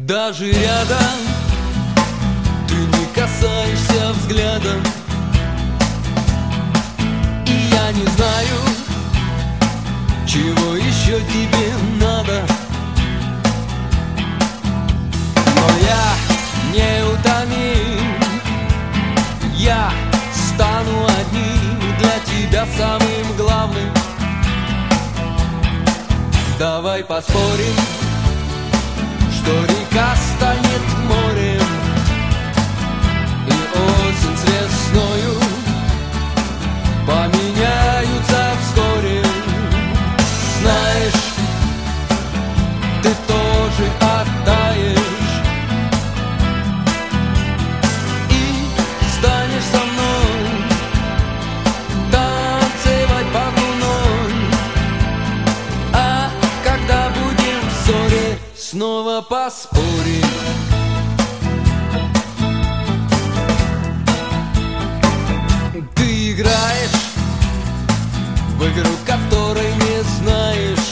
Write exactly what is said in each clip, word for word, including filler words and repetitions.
Даже рядом ты не касаешься взглядом, и я не знаю, чего еще тебе надо. Но я неутомим, я стану одним для тебя самым главным. Давай поспорим, что река станет морем, и осень с весною поменяются вскоре. Знаешь, ты тоже оттаешь и станешь со мной танцевать под луной. А когда будем в ссоре, снова поспорим. Ты играешь в игру, которой не знаешь,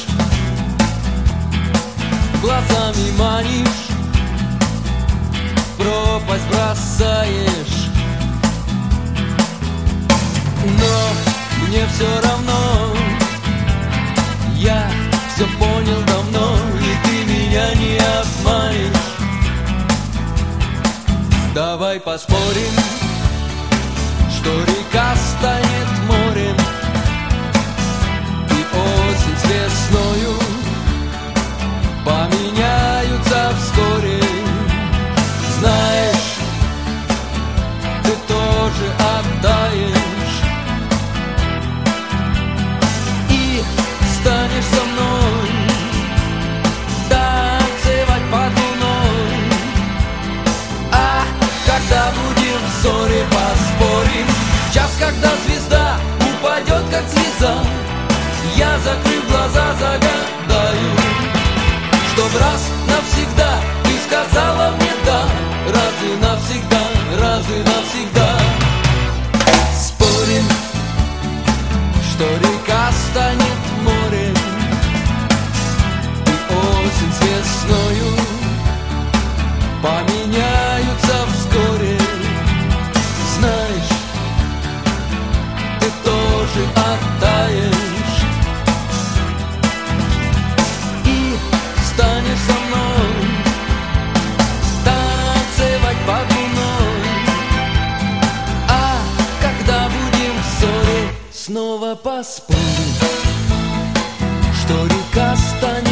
глазами манишь, в пропасть бросаешь. Но мне все равно, я все понял давно, и ты меня не обманешь. Давай поспорим, что река станет морем, и осень с весною поменяются вскоре. Знаешь, ты тоже оттаешь и станешь со мной танцевать под луной. А когда будем в ссоре, поспорим. Час, когда звезда упадет, как слеза, я, закрыв глаза, загадаю, чтоб раз навсегда ты сказала мне да. Разве навсегда, разве навсегда? Спорим, что река станет морем, и осень с весною поменяются вскоре. Знаешь, ты тоже оттаешь и станешь со мной танцевать под луной. А когда будем в ссоре, снова поспорим, что река станет